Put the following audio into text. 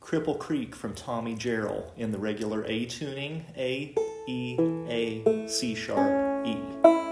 Cripple Creek from Tommy Jarrell in the regular A tuning, A, E, A, C sharp, E.